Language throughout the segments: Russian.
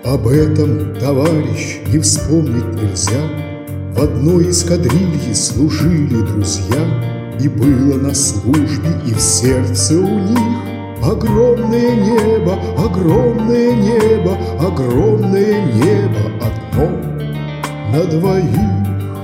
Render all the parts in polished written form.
Об этом, товарищ, не вспомнить нельзя. В одной эскадрилье служили друзья, и было на службе и в сердце у них огромное небо, огромное небо, огромное небо одно на двоих.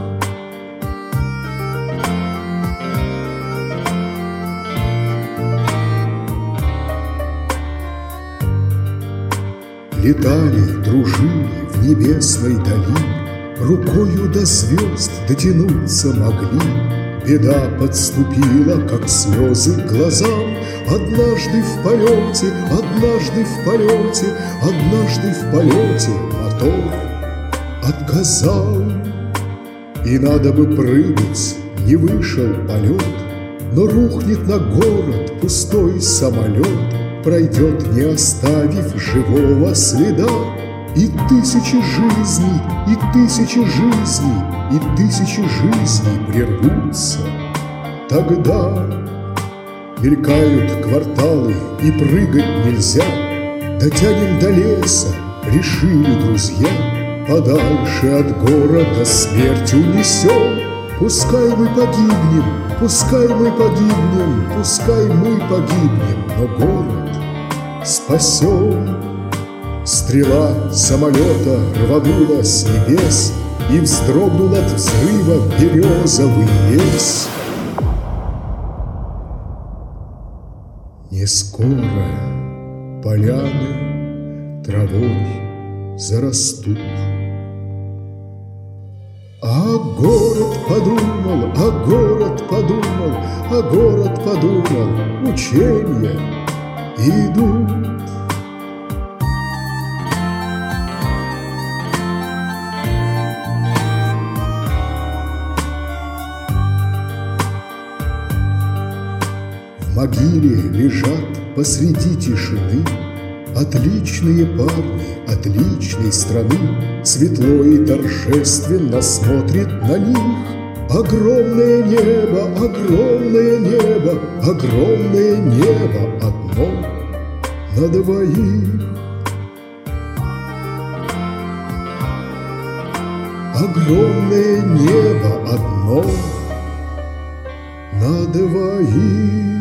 Летали, дружили в небесной дали, рукою до звезд дотянуться могли. Беда подступила, как слезы к глазам. Однажды в полете, однажды в полете, однажды в полете мотор отказал. И надо бы прыгать, не вышел полет, но рухнет на город пустой самолет, пройдет, не оставив живого следа. И тысячи жизней, и тысячи жизней, и тысячи жизней прервутся. Тогда мелькают кварталы, и прыгать нельзя. Дотянем до леса, решили друзья, подальше от города смерть унесем. Пускай мы погибнем, пускай мы погибнем, пускай мы погибнем, но город спасем. Стрела самолета рванула с небес, и вздрогнул от взрыва березовый лес. Не скоро поляны травой зарастут, а город подумал, а город подумал, а город подумал, учения идут. В могиле лежат посреди тишины отличные парни отличной страны. Светло и торжественно смотрит на них огромное небо, огромное небо, огромное небо одно на двоих. Огромное небо одно на двоих.